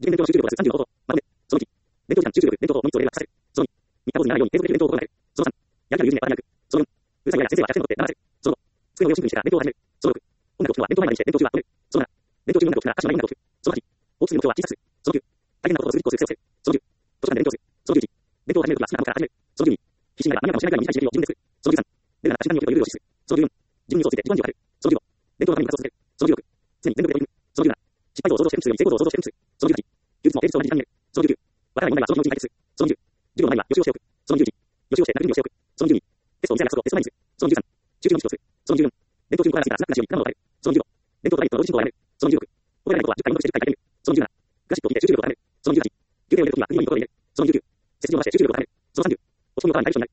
受験勉強の集中力+30のこと。まとめ。その1。勉強時間集中力、勉強とノイズを連絡させる。その2。三日坊主にならないように継続的に勉強を心がける。その3。やる気のある友人へばらなく。その4。うるさい親や先生は弱点を取って黙らせる。その5。机の上をシンプルにしてから勉強を始める。その6。音楽を聴くのは勉強前までにして勉強中は止める。その7。勉強中に音楽を聴くなら歌詞の内容を聞く。その8。大きすぎる目標は小さくする。その9。大変なことをするコースで癖をつける。その10。図書館で勉強する。その11。勉強を始めるときは好きなことから始める。その12。必死になれば何かもしれないぐらい短い時間を自分で作る。その13。ベルがなった瞬間に起きるというルールを実施する。その14。自分に嘘をついて自己暗示をかける。その15。勉強のために部活を続ける。その16。常に全力で取り組む。その17。失敗を想像して演出するように成功を想像して演出する。その18。休日も平日と同じ時間に寝る。その19。わからない問題はその日のうちに解決する。その20。授業の前には予習をしておく。その21。予習をして中身をしておく。その22。テストを見せない約束をテスト前にする。その23。集中の実をする。その24。勉強中に小腹が空いたらスナックなしように果物を食べる。その25。勉強とダイエットの同時進行をやめる。その26。覚えられないことは10回戻して10回やってみる。その27。クラシックを聞いて集中力を高める。その28。休憩を入れるときは不意にいいことを入れる。その29。背筋を伸ばして集中力を高める。その30。落ち込みをからになる人になる。